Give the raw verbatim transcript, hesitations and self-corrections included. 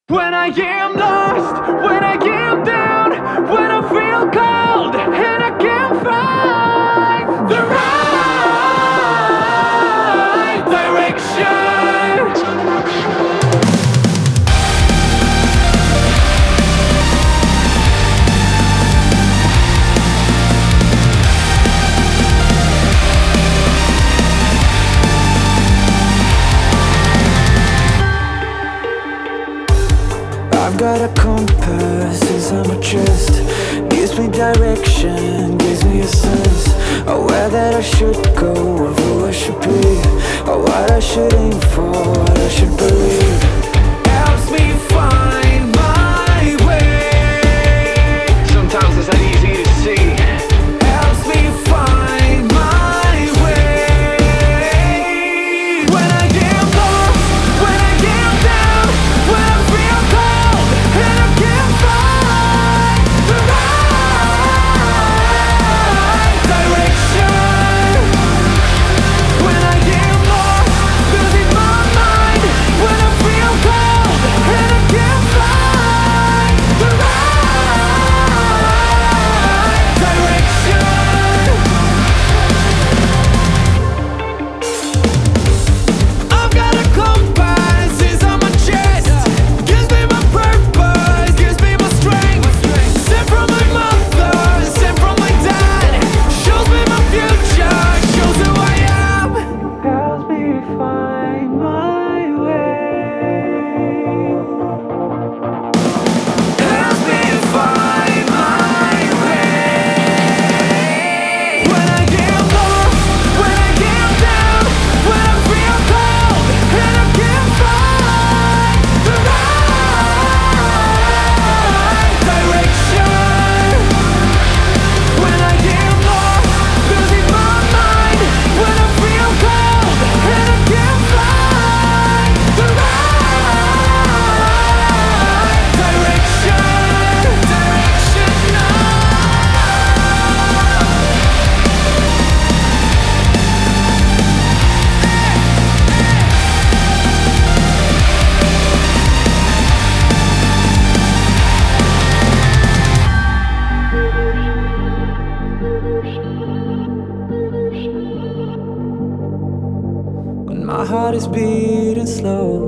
When I am lost, when I am down, when I feel cold and I can't find the right direction. I've got a compass inside my chest, gives me direction, gives me a sense of where that I should go, of who I should be, or what I should aim for, what I should believe. Helps me find my way. Sometimes it's not easy to see. Helps me find my way. When I get lost, when I get down, when I feel cold and I can't find the right direction. When I get lost, losing my mind. When I feel cold and I can't find the right direction. I've got a compass inside my chest, gives me my purpose, gives me my strength. Sent from my mother, sent from my dad, shows me my future, shows who I am. Helps me find my way. Helps me find my way. When I get lost, when I get down, when I feel cold and I can't find the right direction. When I get lost, losing my mind. When I feel cold and I can't find the right direction. Direction now. When my heart is beating slow